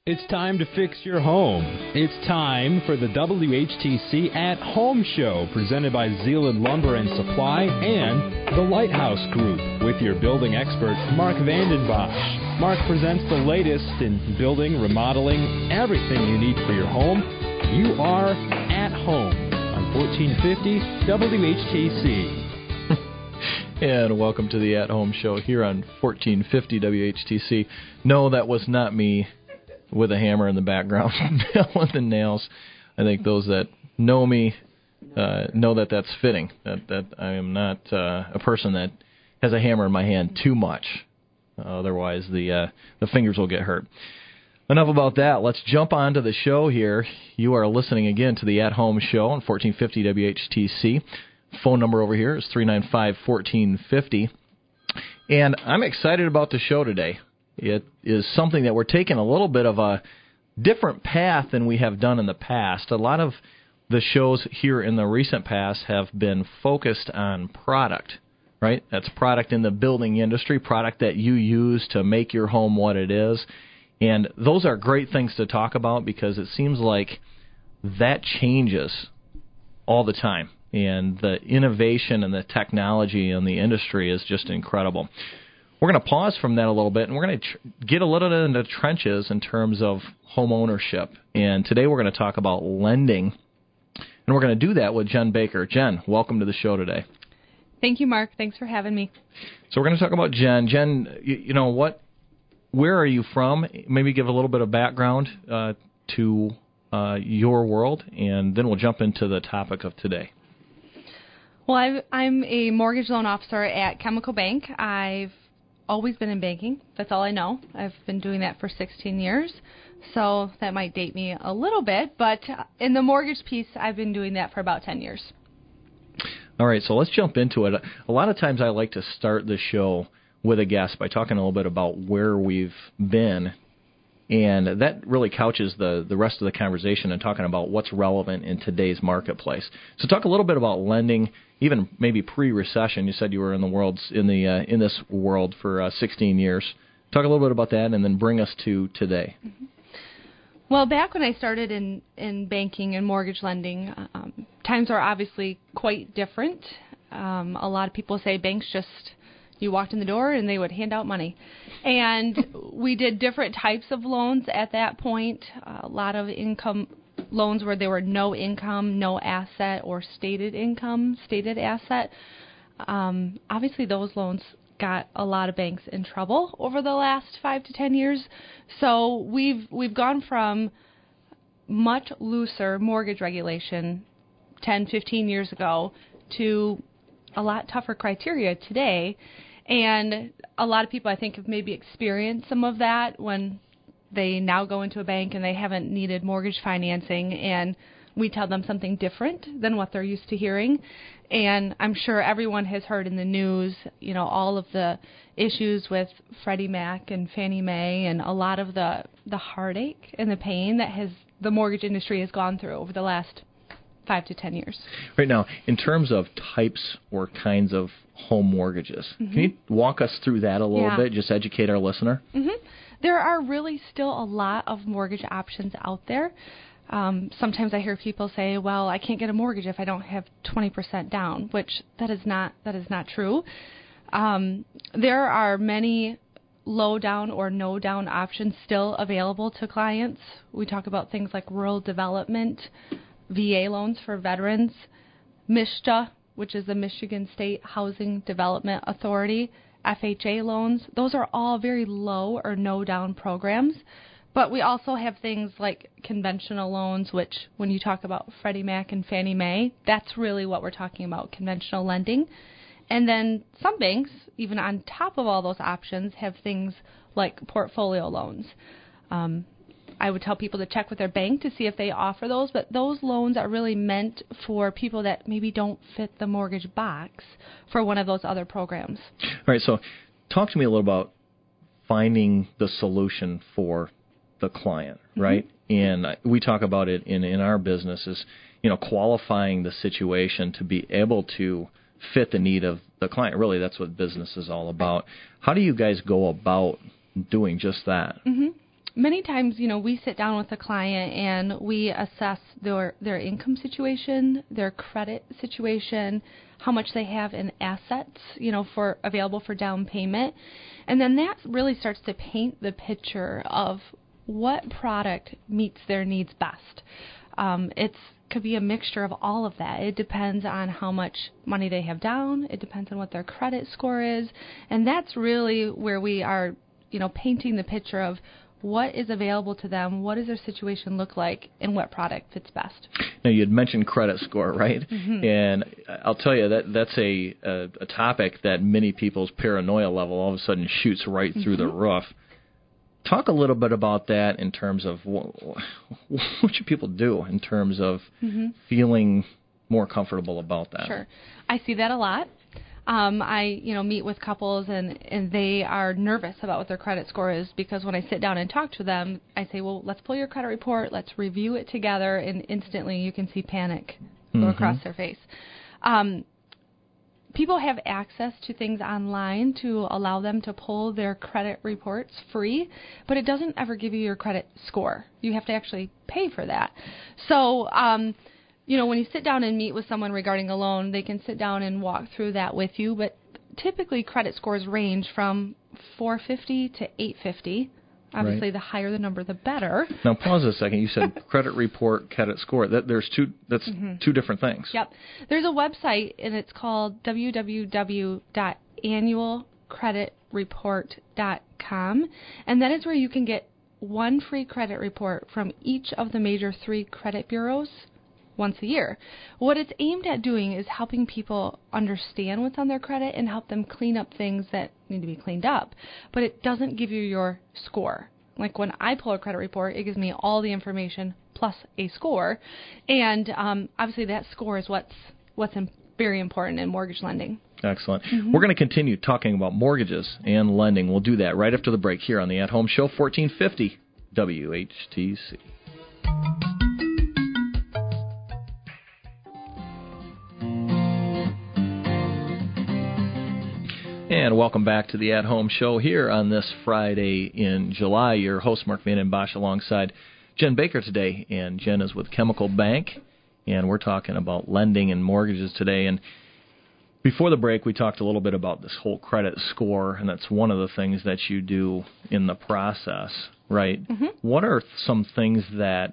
It's time to fix your home. It's time for the WHTC At Home Show, presented by Zeeland Lumber and Supply and the Lighthouse Group, with your building expert, Mark Vandenbosch. Mark presents the latest in building, remodeling, everything you need for your home. You are at home on 1450 WHTC. And welcome to the At Home Show here on 1450 WHTC. No, that was not me with a hammer in the background, with the nails. I think those that know me know that that's fitting, that I am not a person that has a hammer in my hand too much. Otherwise, the fingers will get hurt. Enough about that. Let's jump on to the show here. You are listening again to the At Home Show on 1450 WHTC. Phone number over here is 395-1450. And I'm excited about the show today. It is something that we're taking a little bit of a different path than we have done in the past. A lot of the shows here in the recent past have been focused on product, right? That's product in the building industry, product that you use to make your home what it is. And those are great things to talk about because it seems like that changes all the time. And the innovation and the technology in the industry is just incredible. We're going to pause from that a little bit, and we're going to get a little bit into trenches in terms of home ownership. And today we're going to talk about lending, and we're going to do that with Jen Baker. Jen, welcome to the show today. Thank you, Mark. Thanks for having me. So we're going to talk about Jen. Jen, you know what? Where are you from? Maybe give a little bit of background to your world, and then we'll jump into the topic of today. Well, I'm a mortgage loan officer at Chemical Bank. I've always been in banking. That's all I know. I've been doing that for 16 years, so that might date me a little bit. But in the mortgage piece, I've been doing that for about 10 years. All right, so let's jump into it. A lot of times I like to start the show with a guest by talking a little bit about where we've been, and that really couches the rest of the conversation and talking about what's relevant in today's marketplace. So talk a little bit about lending, even maybe pre-recession. You said you were in this world for 16 years. Talk a little bit about that, and then bring us to today. Mm-hmm. Well, back when I started in banking and mortgage lending, times are obviously quite different. A lot of people say banks just, you walked in the door and they would hand out money. And we did different types of loans at that point. A lot of income loans where there were no income, no asset, or stated income, stated asset. Obviously, those loans got a lot of banks in trouble over the last 5 to 10 years. So we've gone from much looser mortgage regulation 10, 15 years ago to a lot tougher criteria today. And a lot of people, I think, have maybe experienced some of that when they now go into a bank and they haven't needed mortgage financing, and we tell them something different than what they're used to hearing. And I'm sure everyone has heard in the news, you know, all of the issues with Freddie Mac and Fannie Mae and a lot of the heartache and the pain that the mortgage industry has gone through over the last 5 to 10 years. Right now, in terms of types or kinds of home mortgages, mm-hmm. Can you walk us through that a little bit, just educate our listener? Mm-hmm. There are really still a lot of mortgage options out there. Sometimes I hear people say, well, I can't get a mortgage if I don't have 20% down, which that is not true. There are many low down or no down options still available to clients. We talk about things like rural development, VA loans for veterans, MSHDA, which is the Michigan State Housing Development Authority, FHA loans. Those are all very low or no down programs. But we also have things like conventional loans, which when you talk about Freddie Mac and Fannie Mae, that's really what we're talking about, conventional lending. And then some banks, even on top of all those options, have things like portfolio loans. I would tell people to check with their bank to see if they offer those, but those loans are really meant for people that maybe don't fit the mortgage box for one of those other programs. All right, so talk to me a little about finding the solution for the client, right? Mm-hmm. And we talk about it in our business is, you know, qualifying the situation to be able to fit the need of the client. Really, that's what business is all about. How do you guys go about doing just that? Mm-hmm. many times, we sit down with a client and we assess their income situation, their credit situation, how much they have in assets, for available for down payment. And then that really starts to paint the picture of what product meets their needs best. It could be a mixture of all of that. It depends on how much money they have down. It depends on what their credit score is. And that's really where we are, painting the picture of what is available to them, what does their situation look like, and what product fits best. Now, you had mentioned credit score, right? Mm-hmm. And I'll tell you, that's a topic that many people's paranoia level all of a sudden shoots right through the roof. Talk a little bit about that in terms of what should people do in terms of feeling more comfortable about that. Sure. I see that a lot. I meet with couples and they are nervous about what their credit score is because when I sit down and talk to them, I say, well, let's pull your credit report, let's review it together, and instantly you can see panic go across their face. People have access to things online to allow them to pull their credit reports free, but it doesn't ever give you your credit score. You have to actually pay for that. So, when you sit down and meet with someone regarding a loan, they can sit down and walk through that with you, but typically credit scores range from 450 to 850. Obviously, the higher the number, the better. Now, pause a second. You said credit report, credit score. That's two different things. Yep. There's a website, and it's called www.annualcreditreport.com, and that is where you can get one free credit report from each of the major 3 credit bureaus once a year. What it's aimed at doing is helping people understand what's on their credit and help them clean up things that need to be cleaned up. But it doesn't give you your score. Like when I pull a credit report, it gives me all the information plus a score. And obviously that score is what's very important in mortgage lending. Excellent. We're going to continue talking about mortgages and lending. We'll do that right after the break here on the At Home Show, 1450 WHTC. And welcome back to the At Home Show here on this Friday in July. Your host, Mark Van Den Bosch, alongside Jen Baker today. And Jen is with Chemical Bank, and we're talking about lending and mortgages today. And before the break, we talked a little bit about this whole credit score, and that's one of the things that you do in the process, right? What are some things that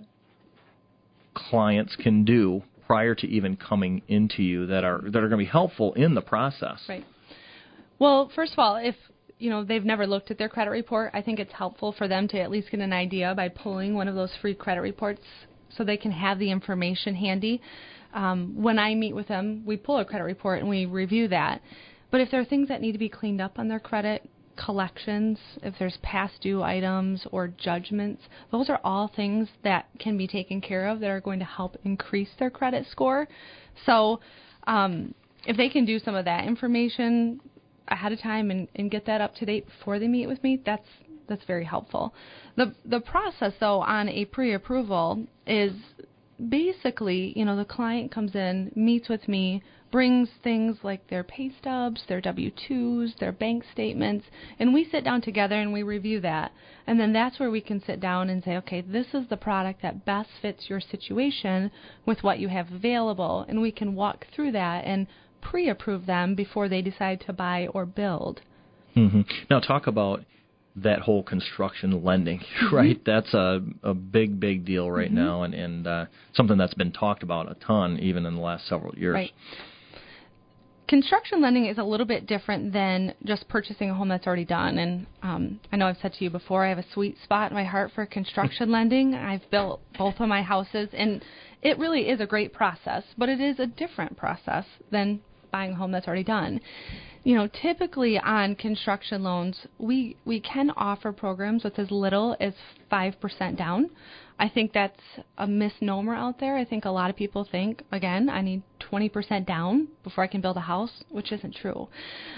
clients can do prior to even coming into you that are going to be helpful in the process? Right. Well, first of all, if they've never looked at their credit report, I think it's helpful for them to at least get an idea by pulling one of those free credit reports so they can have the information handy. When I meet with them, we pull a credit report and we review that. But if there are things that need to be cleaned up on their credit, collections, if there's past due items or judgments, those are all things that can be taken care of that are going to help increase their credit score. So if they can do some of that information ahead of time and get that up to date before they meet with me, that's very helpful. The process, though, on a pre-approval is basically, the client comes in, meets with me, brings things like their pay stubs, their W-2s, their bank statements, and we sit down together and we review that. And then that's where we can sit down and say, okay, this is the product that best fits your situation with what you have available, and we can walk through that and pre-approve them before they decide to buy or build. Now talk about that whole construction lending, right? That's a big deal right now, and something that's been talked about a ton even in the last several years. Right. Construction lending is a little bit different than just purchasing a home that's already done. And I know I've said to you before, I have a sweet spot in my heart for construction lending. I've built both of my houses, and it really is a great process, but it is a different process than buying a home that's already done. Typically on construction loans, we can offer programs with as little as 5% down. I think that's a misnomer out there. I think a lot of people think, again, I need 20% down before I can build a house, which isn't true.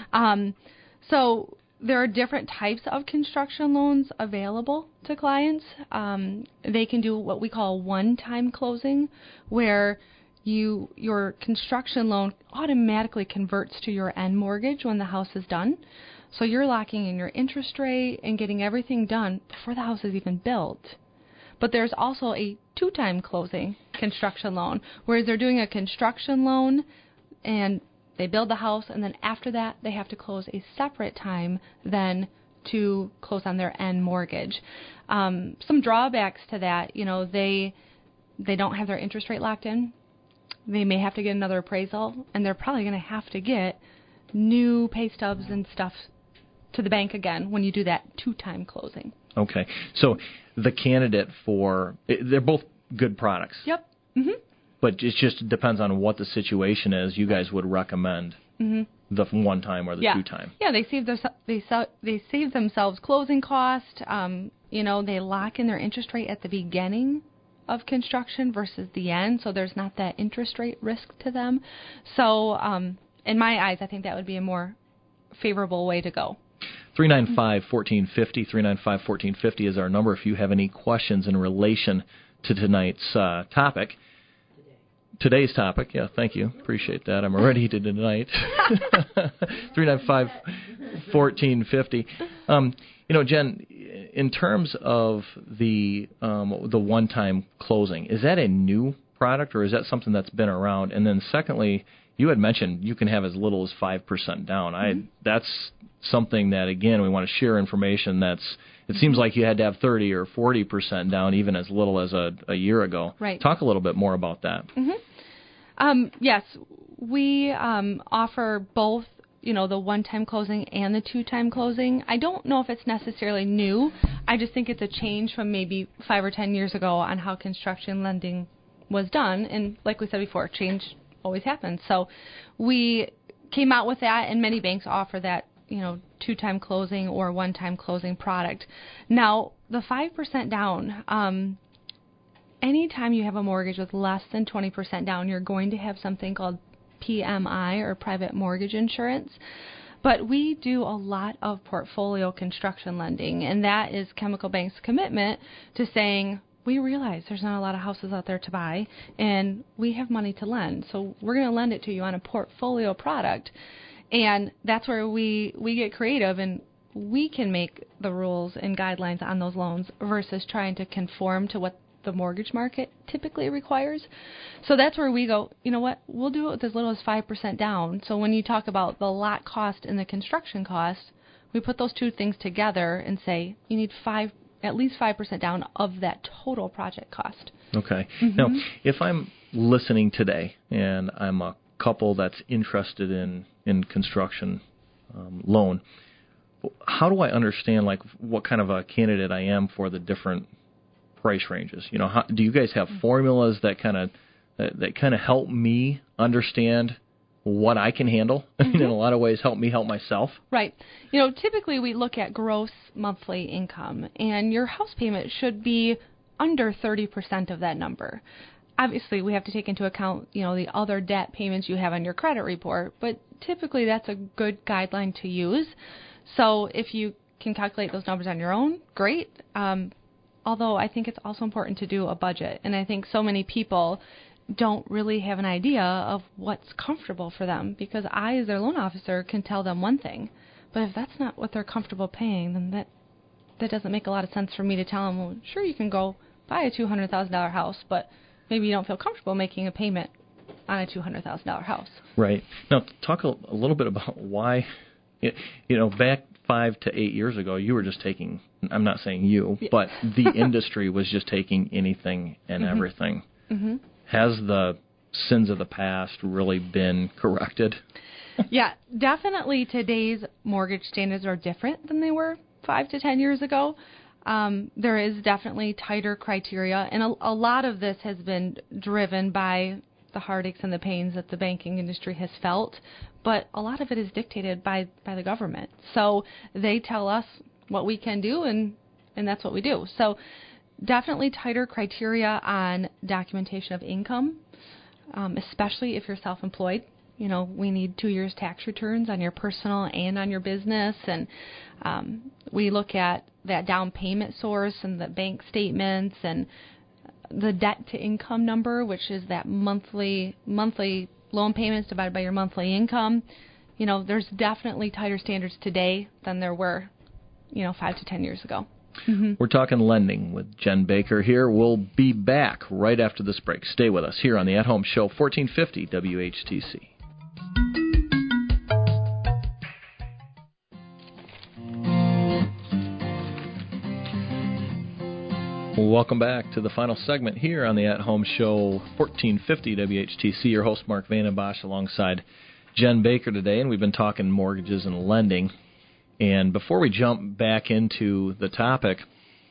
So there are different types of construction loans available to clients. They can do what we call one-time closing, where your construction loan automatically converts to your end mortgage when the house is done. So you're locking in your interest rate and getting everything done before the house is even built. But there's also a 2-time closing construction loan, whereas they're doing a construction loan and they build the house, and then after that they have to close a separate time then to close on their end mortgage. Some drawbacks to that, they don't have their interest rate locked in. They may have to get another appraisal, and they're probably going to have to get new pay stubs and stuff to the bank again when you do that 2-time closing. Okay. So the candidate they're both good products. Yep. Mm-hmm. But it just depends on what the situation is. You guys would recommend the 1-time or the 2-time. Yeah, they save themselves closing cost. They lock in their interest rate at the beginning of construction versus the end, so there's not that interest rate risk to them. So in my eyes, I think that would be a more favorable way to go. 395-1450, 395-1450 is our number if you have any questions in relation to tonight's topic. Today's topic, yeah, thank you. Appreciate that. I'm ready to tonight. 395-1450. Jen, in terms of the 1-time closing, is that a new product or is that something that's been around? And then secondly, you had mentioned you can have as little as 5% down. That's something that, again, we want to share information it seems like you had to have 30 or 40% down even as little as a year ago. Right. Talk a little bit more about that. Mm-hmm. Yes, we offer both, the 1-time closing and the 2-time closing. I don't know if it's necessarily new. I just think it's a change from maybe 5 or 10 years ago on how construction lending was done. And like we said before, change always happens. So we came out with that, and many banks offer that, 2-time closing or 1-time closing product. Now, the 5% down, anytime you have a mortgage with less than 20% down, you're going to have something called PMI, or private mortgage insurance. But we do a lot of portfolio construction lending, and that is Chemical Bank's commitment to saying, we realize there's not a lot of houses out there to buy, and we have money to lend, so we're going to lend it to you on a portfolio product. And that's where we get creative, and we can make the rules and guidelines on those loans versus trying to conform to what the mortgage market typically requires. So that's where we go, you know what, we'll do it with as little as 5% down. So when you talk about the lot cost and the construction cost, we put those two things together and say you need at least 5% down of that total project cost. Okay. Now, if I'm listening today and I'm a couple that's interested in construction loan, how do I understand what kind of a candidate I am for the different price ranges? Do you guys have formulas that kind of help me understand what I can handle? In a lot of ways, help me help myself. Right. Typically we look at gross monthly income, and your house payment should be under 30% of that number. Obviously, we have to take into account, the other debt payments you have on your credit report, but typically that's a good guideline to use. So if you can calculate those numbers on your own, great. Although I think it's also important to do a budget, and I think so many people don't really have an idea of what's comfortable for them, because I, as their loan officer, can tell them one thing, but if that's not what they're comfortable paying, then that doesn't make a lot of sense for me to tell them, well, sure, you can go buy a $200,000 house, but maybe you don't feel comfortable making a payment on a $200,000 house. Right. Now, talk a little bit about why, back 5 to 8 years ago, you were just taking, I'm not saying you, but the industry was just taking anything and everything. Mm-hmm. Has the sins of the past really been corrected? Yeah, definitely today's mortgage standards are different than they were 5 to 10 years ago. There is definitely tighter criteria, and a lot of this has been driven by the heartaches and the pains that the banking industry has felt, but a lot of it is dictated by the government. So they tell us what we can do, and that's what we do. So definitely tighter criteria on documentation of income, especially if you're self-employed. We need 2 years tax returns on your personal and on your business, and we look at that down payment source and the bank statements and the debt to income number, which is that monthly loan payments divided by your monthly income. there's definitely tighter standards today than there were, 5 to 10 years ago. Mm-hmm. We're talking lending with Jen Baker here. We'll be back right after this break. Stay with us here on the At Home Show, 1450 WHTC. Welcome back to the final segment here on the At Home Show, 1450 WHTC. Your host, Mark Vandenbosch, alongside Jen Baker today, and we've been talking mortgages and lending. And before we jump back into the topic,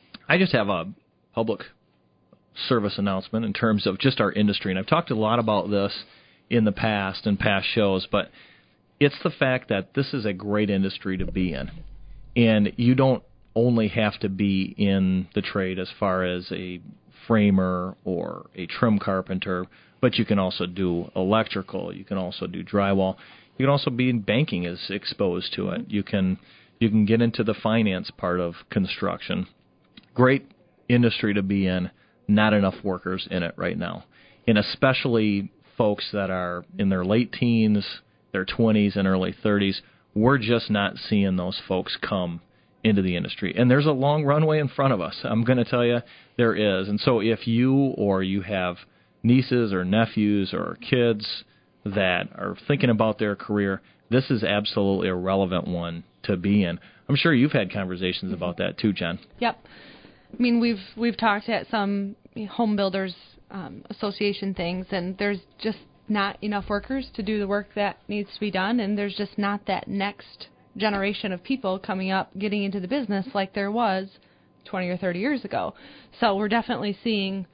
I just have a public service announcement in terms of just our industry. And I've talked a lot about this in the past and past shows, but it's the fact that this is a great industry to be in. And you don't only have to be in the trade as far as a framer or a trim carpenter, but you can also do electrical, you can also do drywall, you can also be in banking is exposed to it. You can get into the finance part of construction. Great industry to be in, not enough workers in it right now. And especially folks that are in their late teens, their 20s and early 30s, we're just not seeing those folks come into the industry. And there's a long runway in front of us. I'm going to tell you there is. And so if you or you have nieces or nephews or kids that are thinking about their career, this is absolutely a relevant one to be in. I'm sure you've had conversations about that too, Jen. Yep. I mean, we've talked at some home builders association things, and there's just not enough workers to do the work that needs to be done, and there's just not that next generation of people coming up getting into the business like there was 20 or 30 years ago. So we're definitely seeing,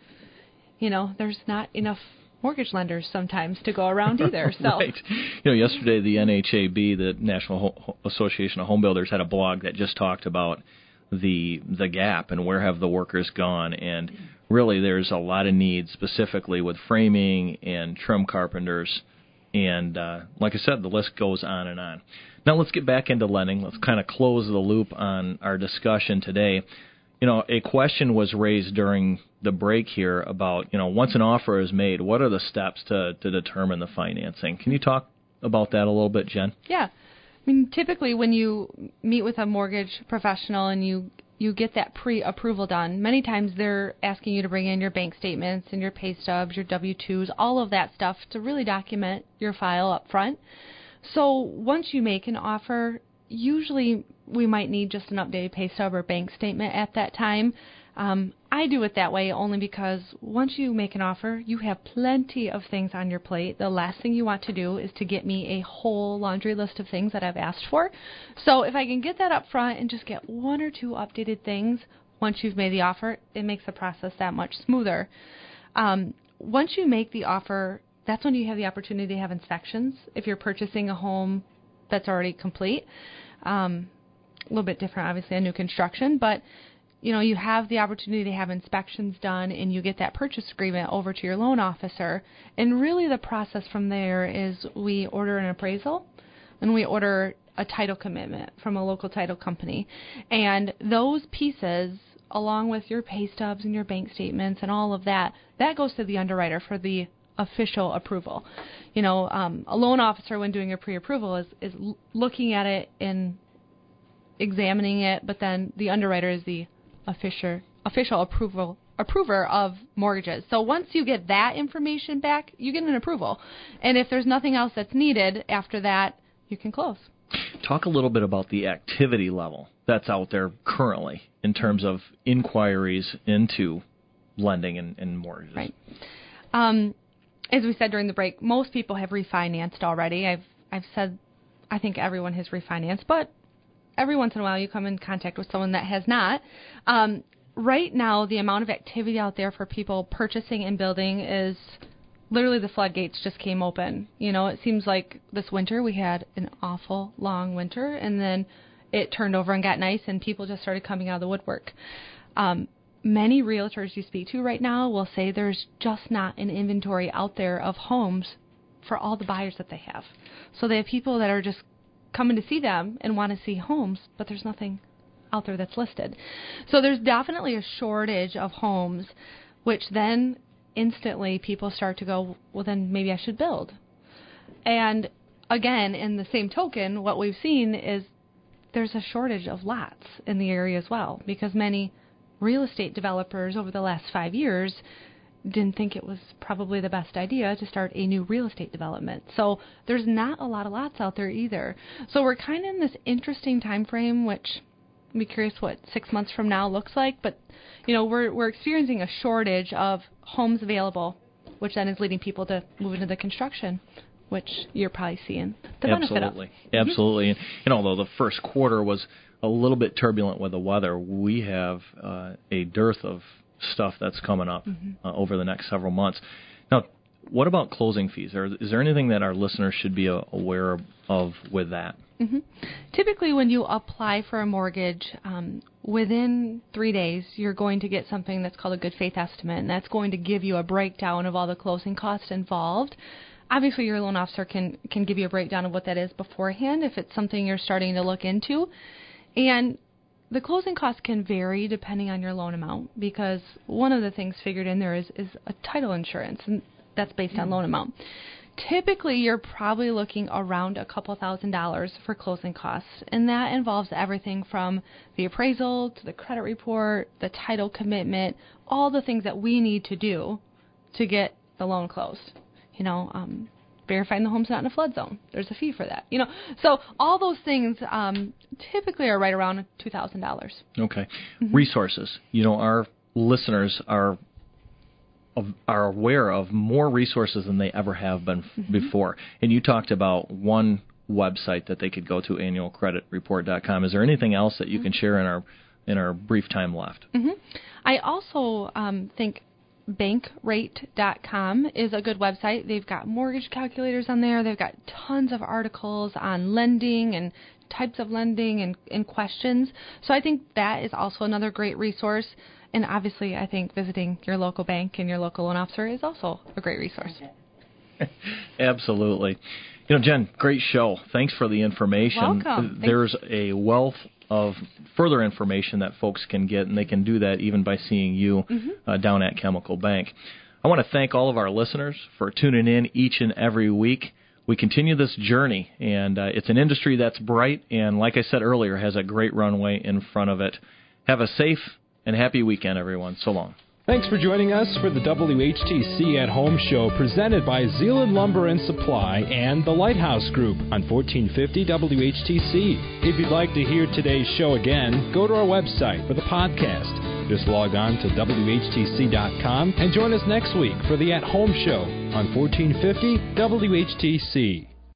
there's not enough mortgage lenders sometimes to go around either. So. Right. Yesterday the NHAB, the National Association of Home Builders, had a blog that just talked about the gap and where have the workers gone. And really there's a lot of needs specifically with framing and trim carpenters. And like I said, the list goes on and on. Now let's get back into lending. Let's kind of close the loop on our discussion today. A question was raised during the break here about, once an offer is made, what are the steps to determine the financing? Can you talk about that a little bit, Jen? Yeah. I mean, typically when you meet with a mortgage professional and you get that pre-approval done, many times they're asking you to bring in your bank statements and your pay stubs, your W-2s, all of that stuff to really document your file up front. So once you make an offer, usually we might need just an updated pay stub or bank statement at that time. I do it that way only because once you make an offer, you have plenty of things on your plate. The last thing you want to do is to get me a whole laundry list of things that I've asked for. So if I can get that up front and just get one or two updated things once you've made the offer, it makes the process that much smoother. Once you make the offer, that's when you have the opportunity to have inspections if you're purchasing a home that's already complete. A little bit different, obviously, on new construction, but you have the opportunity to have inspections done, and you get that purchase agreement over to your loan officer. And really the process from there is we order an appraisal, and we order a title commitment from a local title company. And those pieces, along with your pay stubs and your bank statements and all of that, that goes to the underwriter for the official approval. A loan officer, when doing a pre-approval, is looking at it and examining it, but then the underwriter is the official approver of mortgages. So once you get that information back, you get an approval. And if there's nothing else that's needed after that, you can close. Talk a little bit about the activity level that's out there currently in terms of inquiries into lending and mortgages. Right. As we said during the break, most people have refinanced already. I've said I think everyone has refinanced, but every once in a while you come in contact with someone that has not. Right now, the amount of activity out there for people purchasing and building is literally the floodgates just came open. It seems like this winter we had an awful long winter, and then it turned over and got nice, and people just started coming out of the woodwork. Many realtors you speak to right now will say there's just not an inventory out there of homes for all the buyers that they have. So they have people that are just coming to see them and want to see homes, but there's nothing out there that's listed. So there's definitely a shortage of homes, which then instantly people start to go, well, then maybe I should build. And again, in the same token, what we've seen is there's a shortage of lots in the area as well, because many real estate developers over the last 5 years didn't think it was probably the best idea to start a new real estate development. So there's not a lot of lots out there either. So we're kind of in this interesting time frame, which I'd be curious what 6 months from now looks like. But, we're experiencing a shortage of homes available, which then is leading people to move into the construction, which you're probably seeing the benefit of. Absolutely. And although the first quarter was a little bit turbulent with the weather, we have a dearth of stuff that's coming up over the next several months. Now, what about closing fees? Is there anything that our listeners should be aware of with that? Typically, when you apply for a mortgage, within 3 days, you're going to get something that's called a good faith estimate, and that's going to give you a breakdown of all the closing costs involved. Obviously, your loan officer can give you a breakdown of what that is beforehand if it's something you're starting to look into. And the closing costs can vary depending on your loan amount, because one of the things figured in there is a title insurance, and that's based on loan amount. Typically, you're probably looking around a couple $1,000s for closing costs, and that involves everything from the appraisal to the credit report, the title commitment, all the things that we need to do to get the loan closed. Verifying the home's not in a flood zone. There's a fee for that. So all those things typically are right around $2,000. Okay. Resources. Our listeners are aware of more resources than they ever have been before. And you talked about one website that they could go to, annualcreditreport.com. Is there anything else that you can share in our brief time left? I also think bankrate.com is a good website. They've got mortgage calculators on there. They've got tons of articles on lending and types of lending and questions. So I think that is also another great resource. And obviously, I think visiting your local bank and your local loan officer is also a great resource. Absolutely. Jen, great show. Thanks for the information. Welcome. There's a wealth of further information that folks can get, and they can do that even by seeing you down at Chemical Bank. I want to thank all of our listeners for tuning in each and every week. We continue this journey, and it's an industry that's bright and, like I said earlier, has a great runway in front of it. Have a safe and happy weekend, everyone. So long. Thanks for joining us for the WHTC at Home show presented by Zeeland Lumber and Supply and the Lighthouse Group on 1450 WHTC. If you'd like to hear today's show again, go to our website for the podcast. Just log on to WHTC.com and join us next week for the At Home show on 1450 WHTC.